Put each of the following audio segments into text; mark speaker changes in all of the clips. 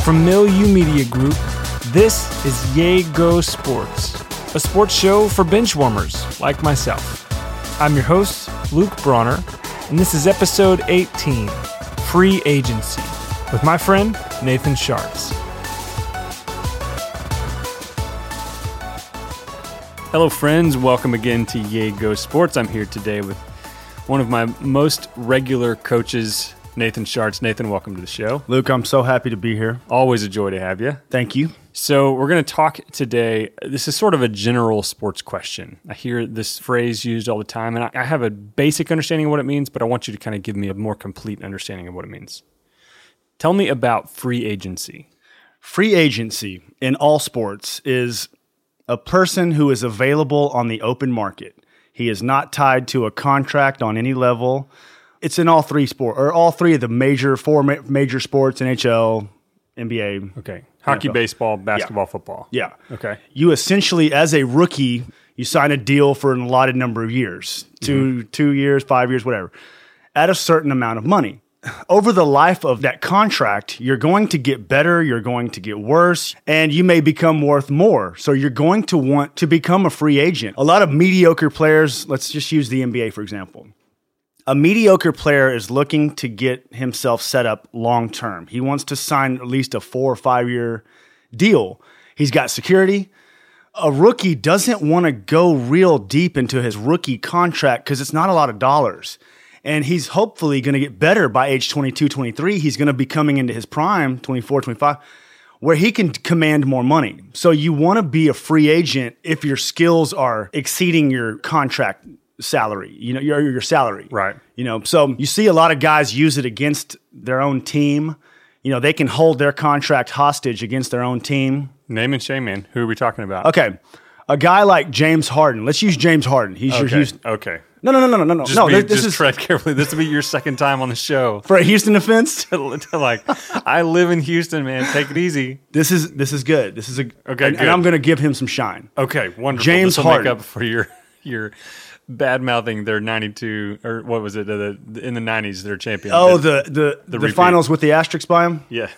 Speaker 1: From Milieu Media Group, this is Yay Go Sports, a sports show for bench warmers like myself. I'm your host, Luke Bronner, and this is episode 18, Free Agency, with my friend, Nathan Schartz. Hello, friends. Welcome again to Yay Go Sports. I'm here today with one of my most regular coaches, Nathan Schartz. Nathan, welcome to the show.
Speaker 2: Luke, I'm so happy to be here.
Speaker 1: Always a joy to have you.
Speaker 2: Thank you.
Speaker 1: So we're going to talk today. This is sort of a general sports question. I hear this phrase used all the time, and I have a basic understanding of what it means, but I want you to kind of give me a more complete understanding of what it means. Tell me about free agency.
Speaker 2: Free agency in all sports is a person who is available on the open market. He is not tied to a contract on any level. It's in all three of the four major sports: NHL, NBA.
Speaker 1: Okay. Hockey,
Speaker 2: NFL.
Speaker 1: Baseball, basketball, football.
Speaker 2: Yeah.
Speaker 1: Okay.
Speaker 2: You essentially, as a rookie, you sign a deal for an allotted number of years, two years, 5 years, whatever, at a certain amount of money. Over the life of that contract, you're going to get better, you're going to get worse, and you may become worth more. So you're going to want to become a free agent. A lot of mediocre players, let's just use the NBA, for example. A mediocre player is looking to get himself set up long term. He wants to sign at least a 4 or 5 year deal. He's got security. A rookie doesn't want to go real deep into his rookie contract because it's not a lot of dollars. And he's hopefully going to get better by age 22, 23. He's going to be coming into his prime, 24, 25, where he can command more money. So you want to be a free agent if your skills are exceeding your contract salary, your salary.
Speaker 1: Right.
Speaker 2: So you see a lot of guys use it against their own team. They can hold their contract hostage against their own team.
Speaker 1: Name and shame, man. Who are we talking about?
Speaker 2: Okay. A guy like James Harden. Let's use James Harden. He's your Houston.
Speaker 1: Okay.
Speaker 2: No.
Speaker 1: This is tread carefully. This will be your second time on the show.
Speaker 2: For a Houston offense?
Speaker 1: I live in Houston, man. Take it easy.
Speaker 2: This is good. This is
Speaker 1: okay.
Speaker 2: And
Speaker 1: good.
Speaker 2: I'm going to give him some shine.
Speaker 1: Okay, wonderful.
Speaker 2: James
Speaker 1: This will
Speaker 2: Harden.
Speaker 1: make up for your bad mouthing their 92 or what was it in the 90s their champion.
Speaker 2: Oh, the finals with the asterisk by him?
Speaker 1: Yeah.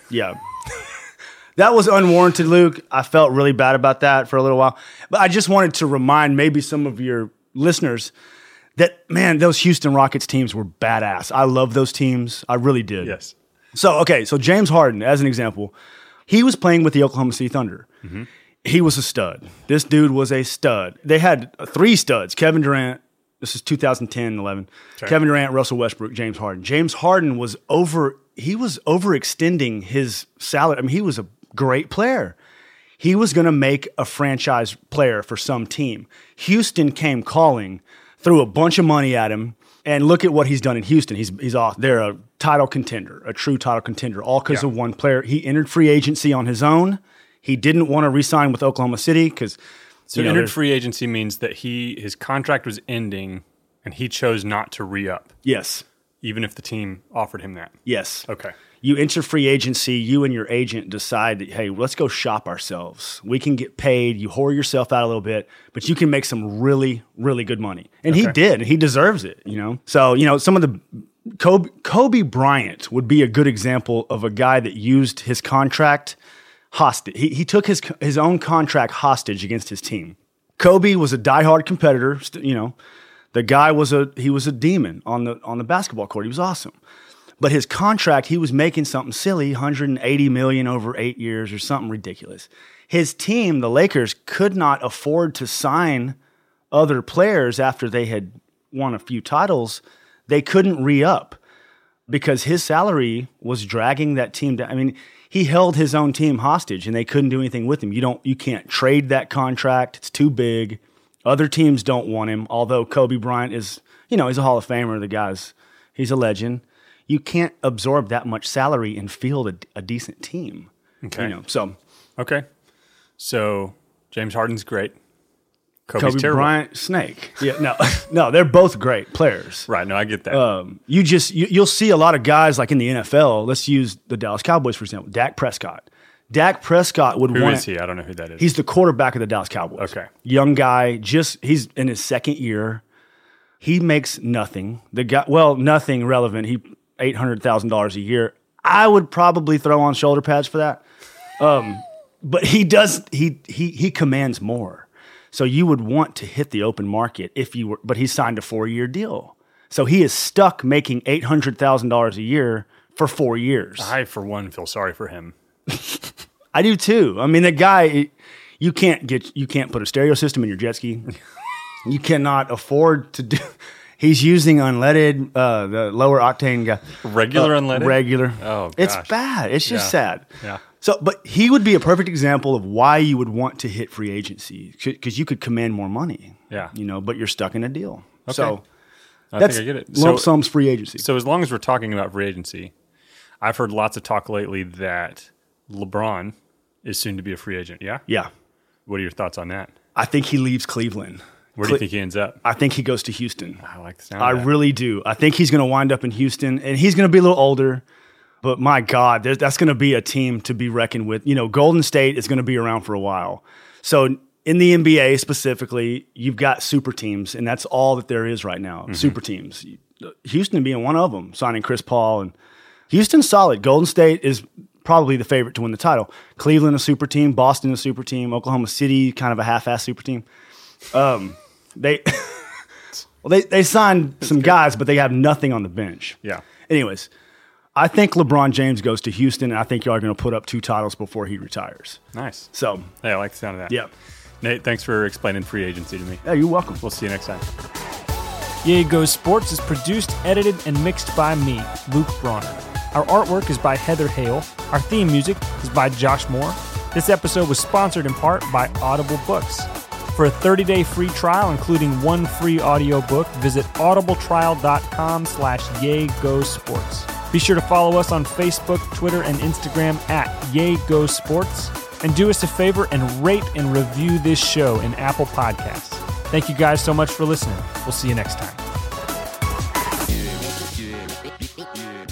Speaker 2: That was unwarranted, Luke. I felt really bad about that for a little while. But I just wanted to remind maybe some of your listeners that, man, those Houston Rockets teams were badass. I love those teams. I really did.
Speaker 1: Yes.
Speaker 2: So James Harden, as an example, he was playing with the Oklahoma City Thunder. Mm-hmm. He was a stud. This dude was a stud. They had three studs. Kevin Durant, this is 2010-11. Okay. Kevin Durant, Russell Westbrook, James Harden. James Harden was overextending his salary. I mean, he was a great player. He was going to make a franchise player for some team. Houston came calling, threw a bunch of money at him, and look at what he's done in Houston. He's off. They're a title contender, a true title contender, all because of one player. He entered free agency on his own. He didn't want to re-sign with Oklahoma City because
Speaker 1: entered free agency means that his contract was ending and he chose not to re-up.
Speaker 2: Yes.
Speaker 1: Even if the team offered him that.
Speaker 2: Yes.
Speaker 1: Okay.
Speaker 2: You enter free agency, you and your agent decide that, hey, let's go shop ourselves. We can get paid. You whore yourself out a little bit, but you can make some really, really good money. And he did, and he deserves it, So, some of the Kobe Bryant would be a good example of a guy that used his contract hostage. He took his own contract hostage against his team. Kobe was a diehard competitor, The guy was a demon on the basketball court. He was awesome. But his contract, he was making something silly, $180 million over 8 years or something ridiculous. His team, the Lakers, could not afford to sign other players after they had won a few titles. They couldn't re-up because his salary was dragging that team down. I mean, he held his own team hostage and they couldn't do anything with him. You can't trade that contract. It's too big. Other teams don't want him, although Kobe Bryant is, he's a Hall of Famer. He's a legend. You can't absorb that much salary and field a decent team.
Speaker 1: Okay.
Speaker 2: Okay.
Speaker 1: So James Harden's great. Kobe terrible.
Speaker 2: Bryant, snake. Yeah, no, they're both great players.
Speaker 1: Right. No, I get that.
Speaker 2: You'll see a lot of guys like in the NFL. Let's use the Dallas Cowboys, for example. Dak Prescott. Dak Prescott would want.
Speaker 1: Who is he? I don't know who that is.
Speaker 2: He's the quarterback of the Dallas Cowboys.
Speaker 1: Okay.
Speaker 2: Young guy, he's in his second year. He makes nothing. Nothing relevant. He $800,000 a year. I would probably throw on shoulder pads for that. But he commands more. So you would want to hit the open market but he's signed a 4-year deal. So he is stuck making $800,000 a year for 4 years.
Speaker 3: I, for one, feel sorry for him.
Speaker 2: I do too. I mean, the guy, you can't put a stereo system in your jet ski. You cannot afford to do. He's using unleaded, the lower octane guy.
Speaker 3: Regular unleaded?
Speaker 2: Regular.
Speaker 3: Oh, gosh.
Speaker 2: It's bad. It's just sad.
Speaker 3: Yeah.
Speaker 2: So, but he would be a perfect example of why you would want to hit free agency, because you could command more money.
Speaker 3: Yeah.
Speaker 2: But you're stuck in a deal.
Speaker 3: Okay.
Speaker 2: So
Speaker 3: I think I get it.
Speaker 2: Lump sums free agency.
Speaker 3: So as long as we're talking about free agency, I've heard lots of talk lately that LeBron is soon to be a free agent. Yeah?
Speaker 2: Yeah.
Speaker 3: What are your thoughts on that?
Speaker 2: I think he leaves Cleveland.
Speaker 3: Where do you think he ends up?
Speaker 2: I think he goes to Houston.
Speaker 3: I like the sound of that.
Speaker 2: I really do. I think he's going to wind up in Houston, and he's going to be a little older. But my God, that's going to be a team to be reckoned with. Golden State is going to be around for a while. So in the NBA specifically, you've got super teams, and that's all that there is right now, super teams. Houston being one of them, signing Chris Paul. And Houston's solid. Golden State is probably the favorite to win the title. Cleveland, a super team. Boston, a super team. Oklahoma City, kind of a half-ass super team. They signed some guys, but they have nothing on the bench.
Speaker 3: Yeah.
Speaker 2: Anyways, I think LeBron James goes to Houston, and I think y'all are going to put up 2 titles before he retires.
Speaker 3: Nice.
Speaker 2: So,
Speaker 3: hey, I like the sound of that.
Speaker 2: Yeah.
Speaker 3: Nate, thanks for explaining free agency to me.
Speaker 2: Yeah, you're welcome.
Speaker 3: We'll see you next time.
Speaker 1: Yay Go Sports is produced, edited, and mixed by me, Luke Bronner. Our artwork is by Heather Hale. Our theme music is by Josh Moore. This episode was sponsored in part by Audible Books. For a 30-day free trial, including 1 free audiobook, visit audibletrial.com/YayGoSports. Be sure to follow us on Facebook, Twitter, and Instagram @YayGoSports. And do us a favor and rate and review this show in Apple Podcasts. Thank you guys so much for listening. We'll see you next time.